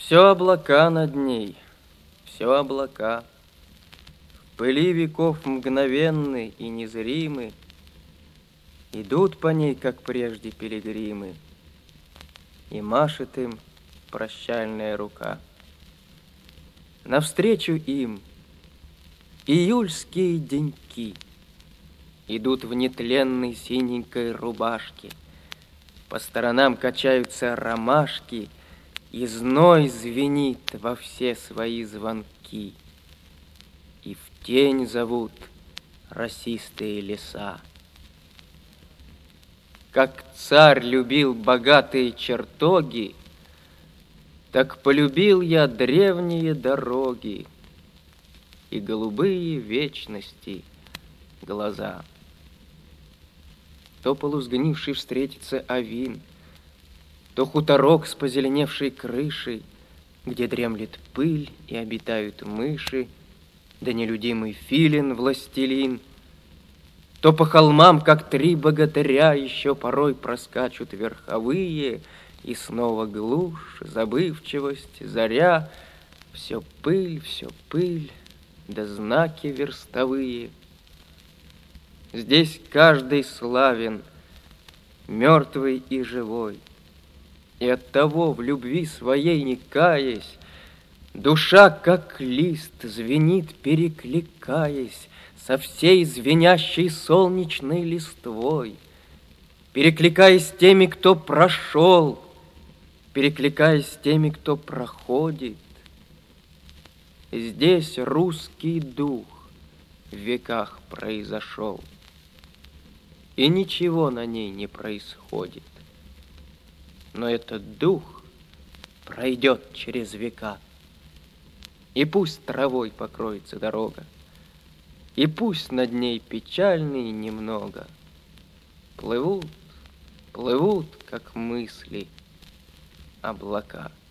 Все облака над ней, все облака. В пыли веков мгновенны и незримы идут по ней, как прежде, пилигримы, и машет им прощальная рука. Навстречу им июльские деньки идут в нетленной синенькой рубашке. По сторонам качаются ромашки, и зной звенит во все свои звонки. И в тень зовут росистые леса. Как царь любил богатые чертоги, так полюбил я древние дороги и голубые вечности глаза. То полусгнивший встретится авин, то хуторок с позеленевшей крышей, где дремлет пыль и обитают мыши, да нелюдимый филин-властелин, то по холмам, как три богатыря, еще порой проскачут верховые, и снова глушь, забывчивость, заря, все пыль, да знаки верстовые. Здесь каждый славен, мертвый и живой, и оттого в любви своей не каясь, душа, как лист, звенит, перекликаясь со всей звенящей солнечной листвой, перекликаясь с теми, кто прошел, перекликаясь с теми, кто проходит. Здесь русский дух в веках произошел, и ничего на ней не происходит. Но этот дух пройдет через века, и пусть травой покроется дорога, и пусть над ней печальные немного плывут, как мысли облака.